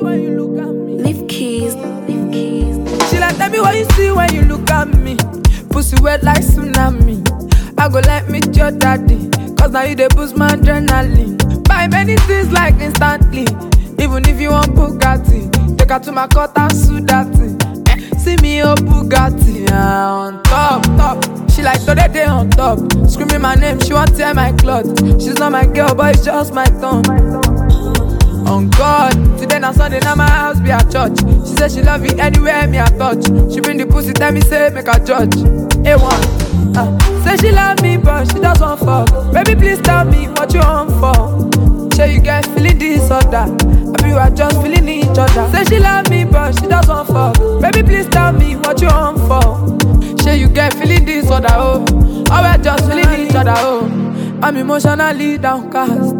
when you look at me. Leave keys. She like, tell me what you see when you look at me. Pussy wet like tsunami. I go let me your daddy, cause now you dey boost my adrenaline. Buy many things like instantly. Even if you want Bugatti, take her to my court and sue that thing. See me oh Bugatti, on top. She like today day on top. Screaming my name, she want tear my cloth. She's not my girl, but it's just my tongue. On God, today na Sunday, now my house be a church. She say she love you anywhere me I touch. She bring the pussy, tell me say make her judge. A1, say she love me but she just want fuck. Baby please tell me what you want for. Say you get feeling this or that, I you are just feeling each other. Say she love me but she just want fuck. Baby please tell me what you want for. Say you get feeling this or that, oh, we're just feeling each other, oh. I'm emotionally downcast.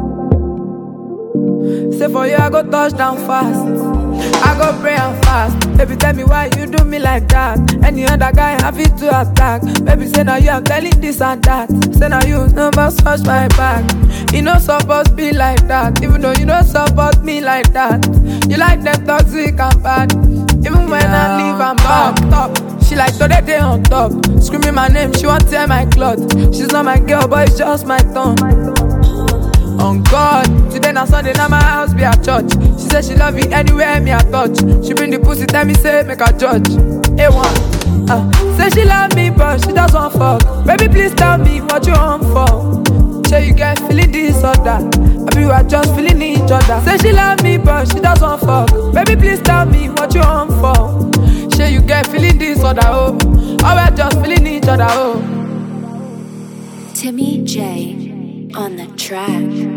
Say for you I go touch down fast, I go pray and fast. Baby tell me why you do me like that. Any other guy happy to attack. Baby say now you I'm telling this and that. Say now you never scratch my back. You no supposed to be like that. Even though you don't support me like that. You like them toxic and bad. Even when I leave I'm back top. She like today day on top. Screaming my name, she want tear my cloth. She's not my girl but it's just my tongue. On God, today na Sunday, now my house be a church. She say she love you anywhere me I touch. She bring the pussy, tell me say make her judge. A1, say she love me but she just want fuck. Baby please tell me what you want for. Say you get feeling this or that, I you are just feeling each other. Say she love me but she just want fuck. Baby please tell me what you want for. Say you get feeling this or that, oh, we're just feeling each other, oh. Timmy J on the track.